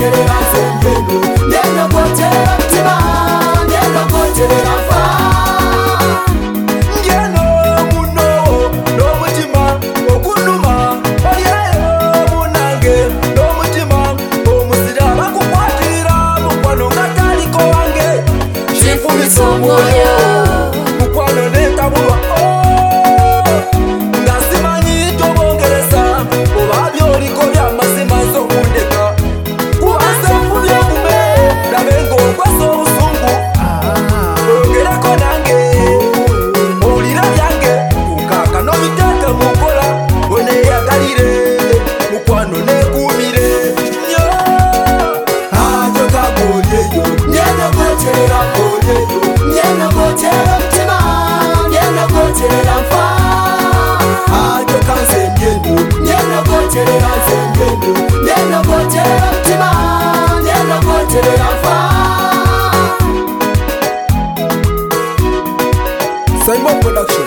goterera zengendo ngenda gotera mtima ngenda goterera fa ngeno muno no mutima okunduma oyeyo munange no mutima omuzira bakukwatira mukwano ngataliko wange shifumisa omwoyo mukwano netabulwa ngenda gotera mtima ngenda gotera fa ajo kanze ngendo ngenda gotera zengendo ngenda gotera mtima ngenda gotera fa Simon Production.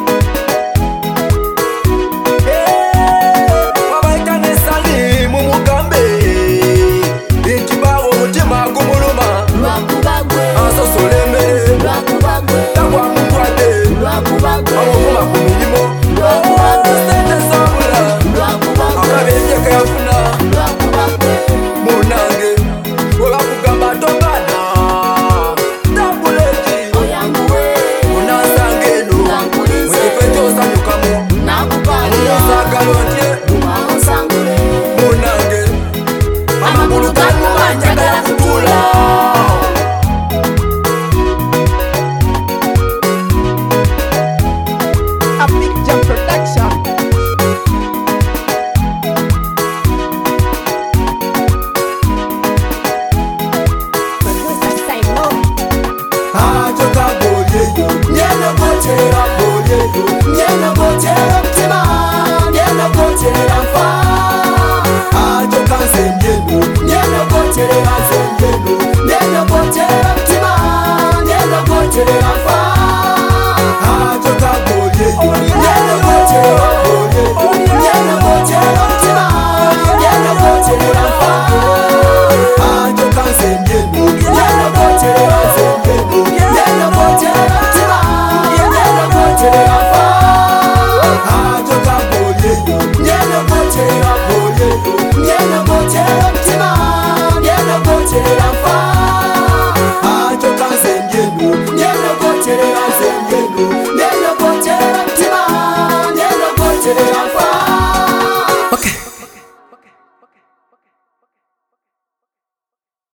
Ngenda gotera mtima ngenda gotera fa ajo kanze ngendo ngenda gotera zengendo ngenda gotera mtima ngenda gotera fa ajo kagoye ngenda gotera ngenda gotera mtima ngenda gotera fa ajo kanze ngendo ngenda gotera zengendo ngenda gotera mtima ngenda gotera fa ajo kagoye ngenda gotera ngenda gotera mtima ngenda gotera